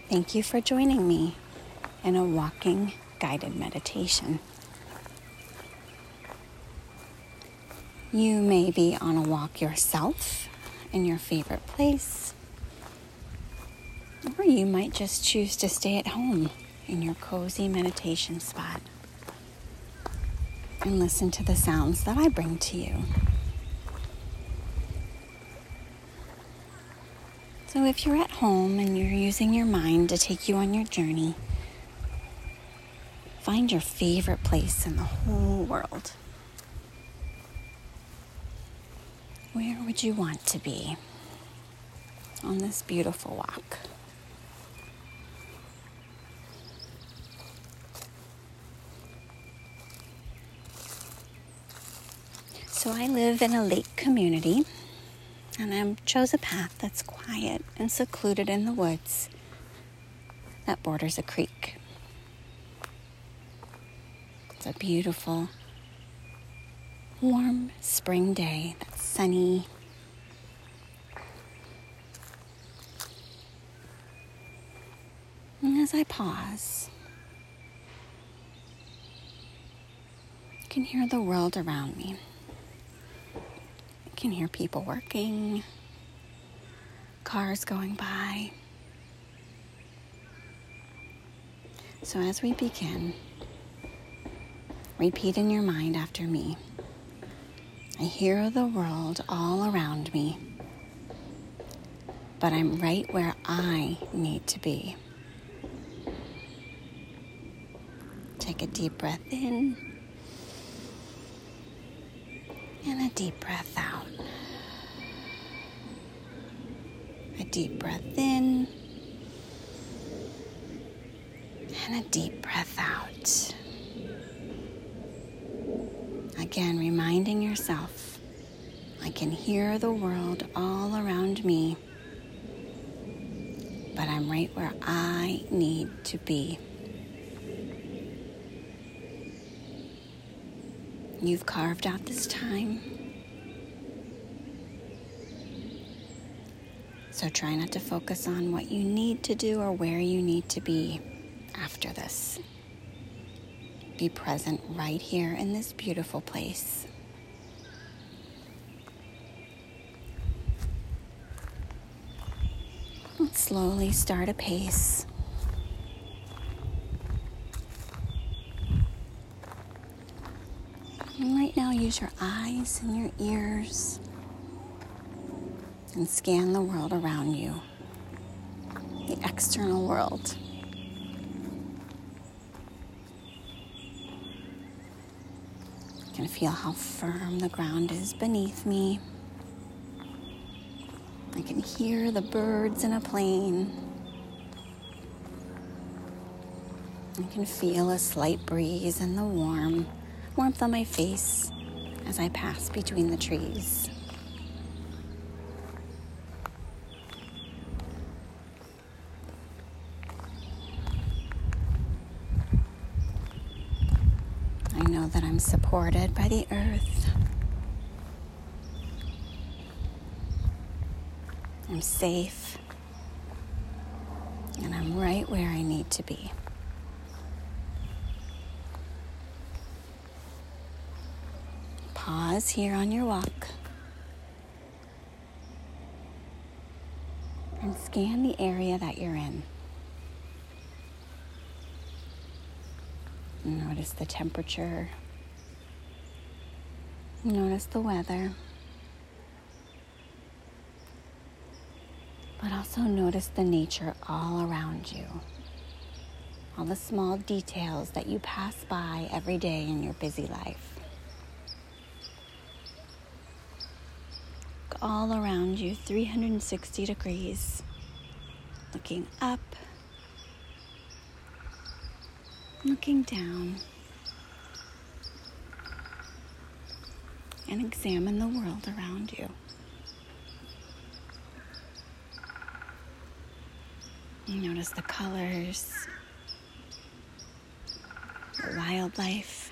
Thank you for joining me in a walking guided meditation. You may be on a walk yourself in your favorite place, or you might just choose to stay at home in your cozy meditation spot and listen to the sounds that I bring to you. So if you're at home and you're using your mind to take you on your journey, find your favorite place in the whole world. Where would you want to be on this beautiful walk? So I live in a lake community, and I chose a path that's quiet and secluded in the woods that borders a creek. It's a beautiful, warm spring day that's sunny. And as I pause, I can hear the world around me. I can hear people working, cars going by. So as we begin, repeat in your mind after me. I hear the world all around me, but I'm right where I need to be. Take a deep breath in and a deep breath out. A deep breath in and a deep breath out. Again, reminding yourself, I can hear the world all around me, but I'm right where I need to be. You've carved out this time, so try not to focus on what you need to do or where you need to be after this. Be present right here in this beautiful place. And slowly start a pace. And right now, use your eyes and your ears and scan the world around you, the external world. I can feel how firm the ground is beneath me. I can hear the birds in a plane. I can feel a slight breeze and the warmth on my face as I pass between the trees. I know that I'm supported by the earth. I'm safe, and I'm right where I need to be. Pause here on your walk and scan the area that you're in. Notice the temperature. Notice the weather. But also notice the nature all around you. All the small details that you pass by every day in your busy life. Look all around you, 360 degrees. Looking up. Looking down. And examine the world around you. Notice the colors, the wildlife.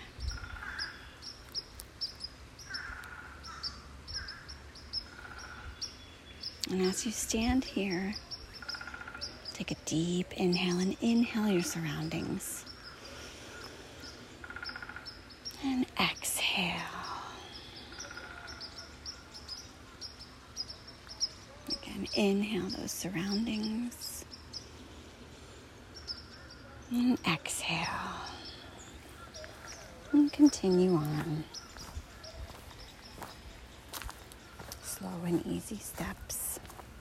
And as you stand here, Take a deep inhale and inhale your surroundings. And exhale. Again, inhale those surroundings. And exhale. And continue on. Slow and easy steps.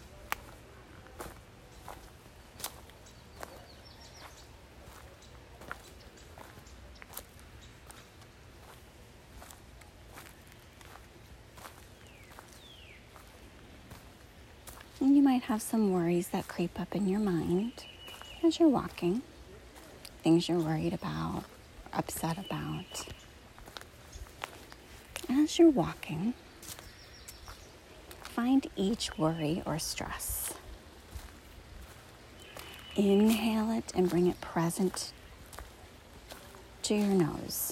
And you might have some worries that creep up in your mind as you're walking. Things you're worried about, upset about. As you're walking, find each worry or stress. Inhale it and bring it present to your nose.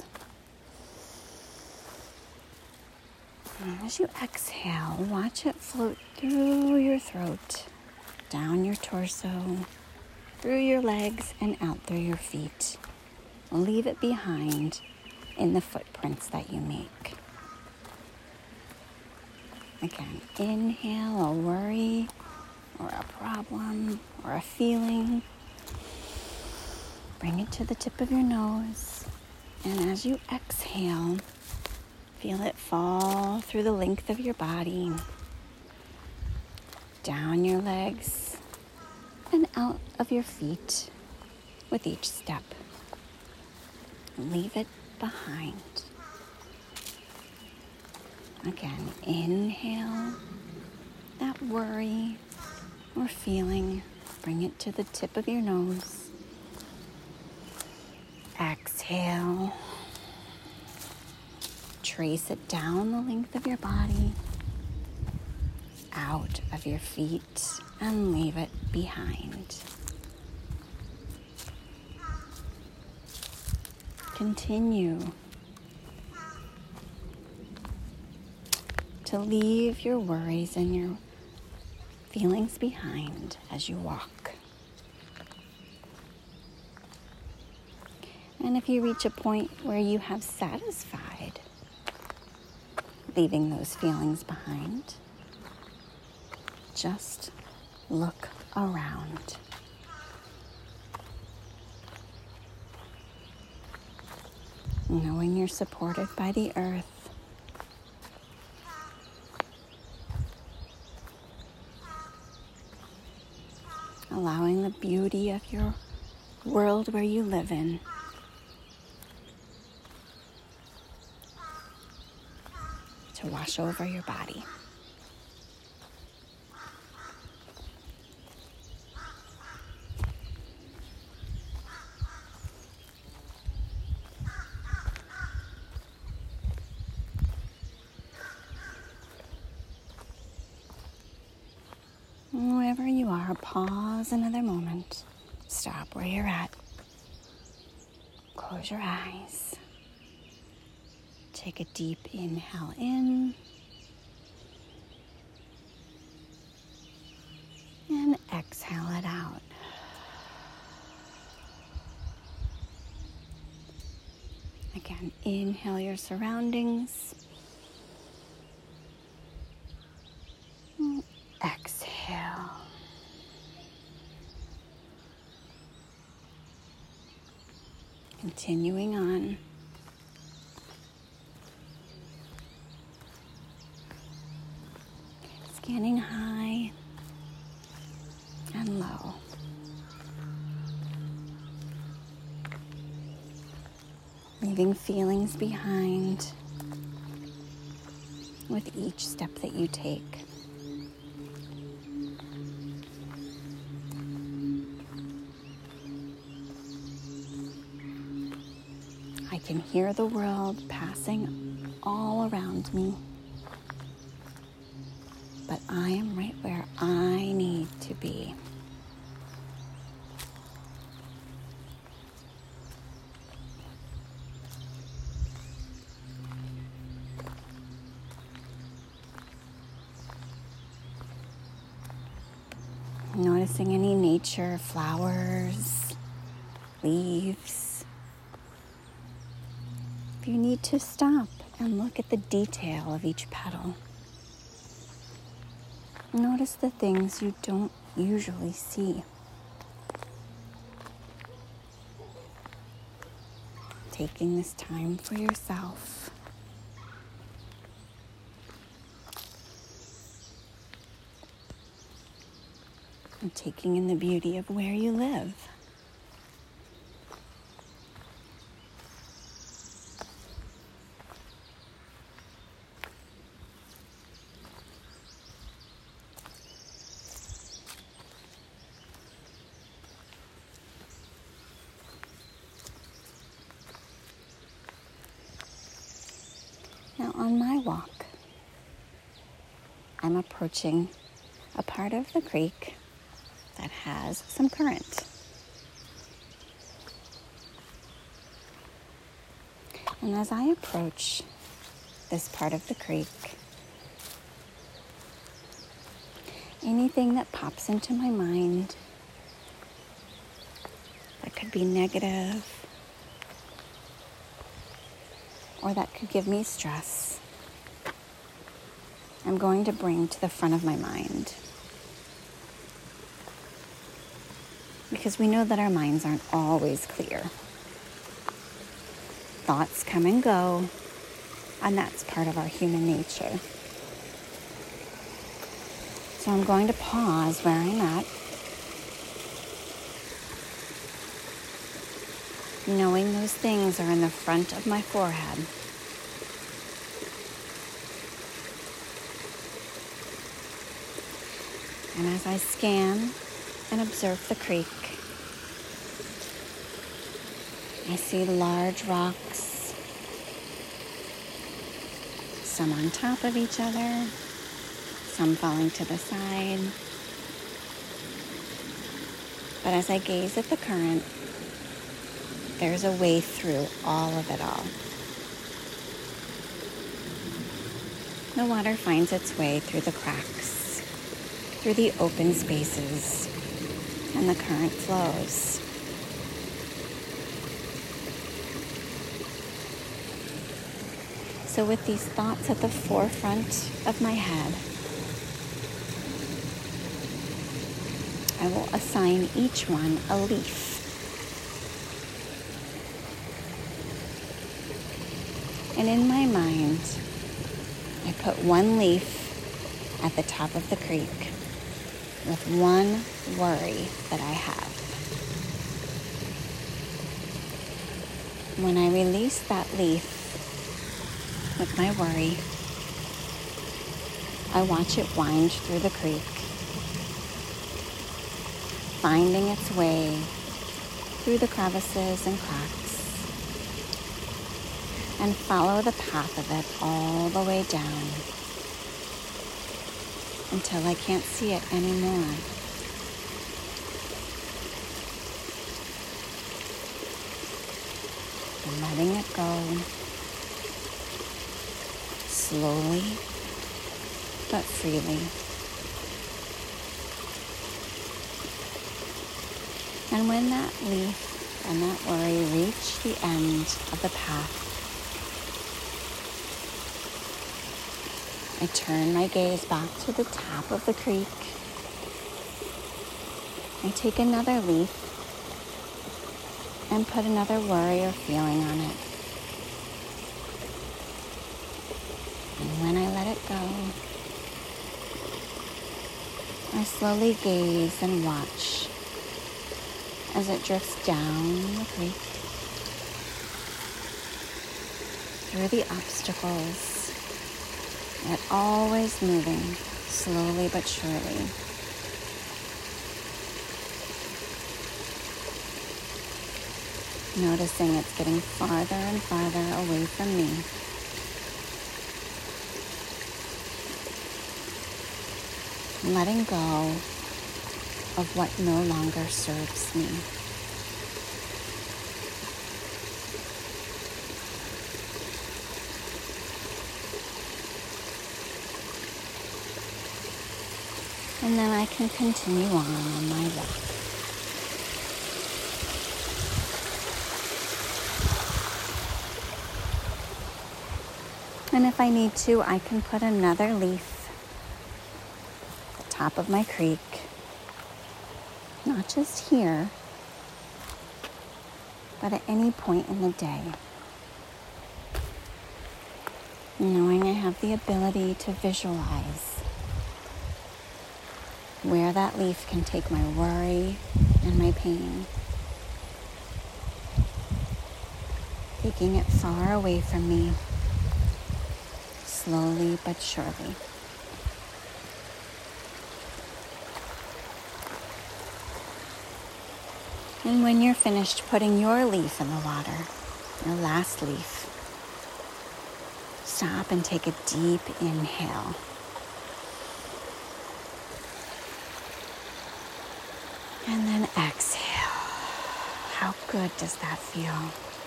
And as you exhale, watch it float through your throat, down your torso, through your legs, and out through your feet. Leave it behind in the footprints that you make. Again, inhale a worry or a problem or a feeling. Bring it to the tip of your nose. And as you exhale, feel it fall through the length of your body, down your legs, and out of your feet with each step. Leave it behind. Again, inhale that worry or feeling. Bring it to the tip of your nose. Exhale. Trace it down the length of your body, out of your feet, and leave it behind. Continue to leave your worries and your feelings behind as you walk. And if you reach a point where you have satisfied leaving those feelings behind, just look around. Knowing you're supported by the earth. Allowing the beauty of your world where you live in to wash over your body. Wherever you are, pause another moment. Stop where you're at. Close your eyes. Take a deep inhale in. And exhale it out. Again, inhale your surroundings. Exhale. Continuing on. Scanning high and low. Leaving feelings behind with each step that you take. I can hear the world passing all around me, but I am right where I need to be. noticing any nature, flowers, leaves. If you need to stop and look at the detail of each petal, notice the things you don't usually see. Taking this time for yourself. And taking in the beauty of where you live. Now on my walk, I'm approaching a part of the creek that has some current. And as I approach this part of the creek, anything that pops into my mind that could be negative or that could give me stress, I'm going to bring to the front of my mind. Because we know that our minds aren't always clear. Thoughts come and go, and that's part of our human nature. So I'm going to pause where I'm at, knowing those things are in the front of my forehead. And as I scan and observe the creek, I see large rocks, some on top of each other, some falling to the side. But as I gaze at the current, there's a way through all of it all. The water finds its way through the cracks, through the open spaces, and the current flows. So with these thoughts at the forefront of my head, I will assign each one a leaf. And in my mind, I put one leaf at the top of the creek with one worry that I have. When I release that leaf with my worry, I watch it wind through the creek, finding its way through the crevices and cracks, and follow the path of it all the way down until I can't see it anymore. And letting it go slowly but freely. And when that leaf and that worry reach the end of the path, I turn my gaze back to the top of the creek. I take another leaf and put another worry or feeling on it. And when I let it go, I slowly gaze and watch as it drifts down the creek, through the obstacles, yet always moving slowly but surely. Noticing it's getting farther and farther away from me. Letting go of what no longer serves me. And then I can continue on my walk. And if I need to, I can put another leaf at the top of my creek. Not just here, but at any point in the day. Knowing I have the ability to visualize where that leaf can take my worry and my pain, taking it far away from me, slowly but surely. And when you're finished putting your leaf in the water, your last leaf, stop and take a deep inhale. And then exhale. How good does that feel?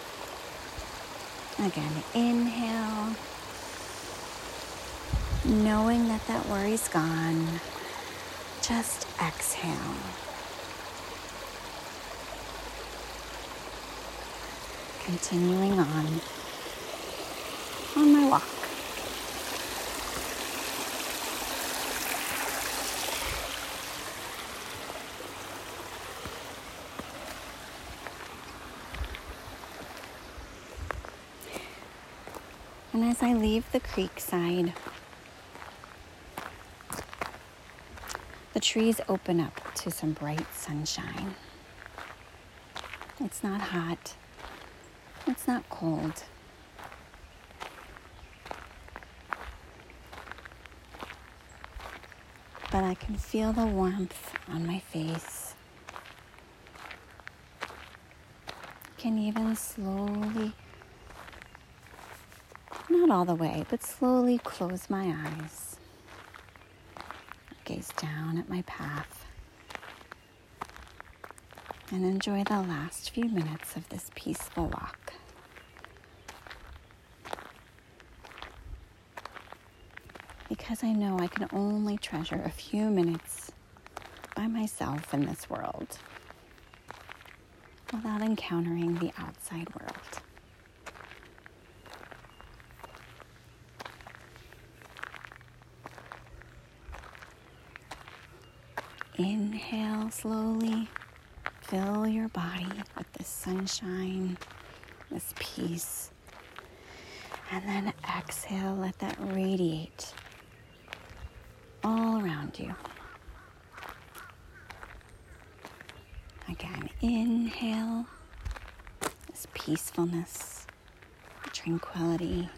Again, inhale. Knowing that that worry's gone, just exhale. Continuing on my walk. And as I leave the creek side, the trees open up to some bright sunshine. It's not hot. It's not cold. But I can feel the warmth on my face. I can even slowly, not all the way, but slowly close my eyes. Gaze down at my path and enjoy the last few minutes of this peaceful walk. Because I know I can only treasure a few minutes by myself in this world without encountering the outside world. Inhale slowly. Fill your body with this sunshine, this peace. And then exhale, let that radiate all around you. Again, inhale this peacefulness, tranquility.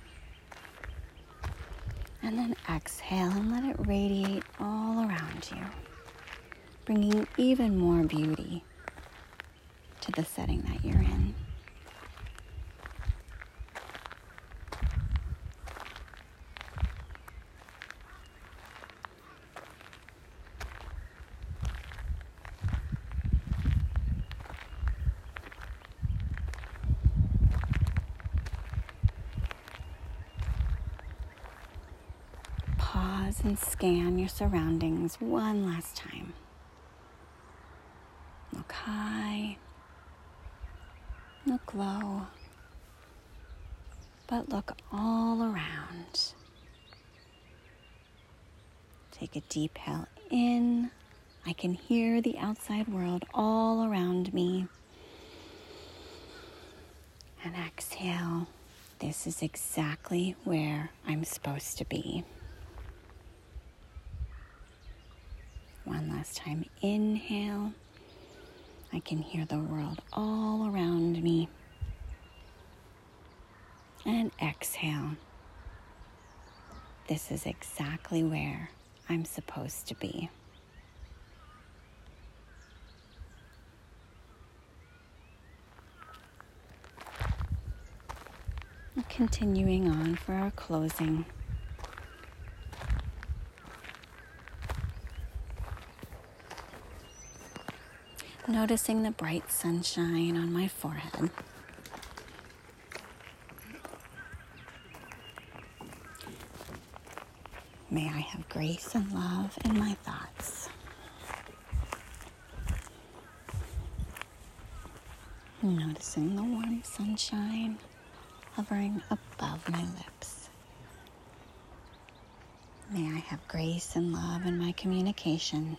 And then exhale and let it radiate all around you, bringing even more beauty to the setting that you're in. Pause and scan your surroundings one last time. Look high, look low, but look all around. Take a deep inhale in. I can hear the outside world all around me. And exhale. This is exactly where I'm supposed to be. One last time, inhale. I can hear the world all around me. And exhale. This is exactly where I'm supposed to be. Continuing on for our closing. Noticing the bright sunshine on my forehead. May I have grace and love in my thoughts. Noticing the warm sunshine hovering above my lips. May I have grace and love in my communication.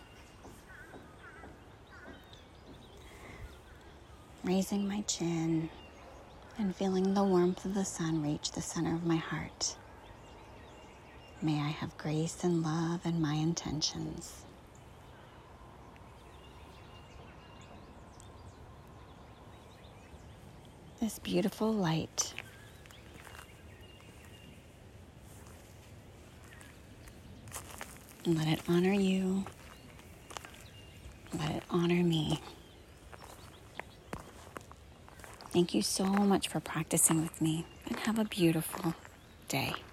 Raising my chin and feeling the warmth of the sun reach the center of my heart. May I have grace and love in my intentions. This beautiful light let it honor you. Let it honor me. Thank you so much for practicing with me, and have a beautiful day.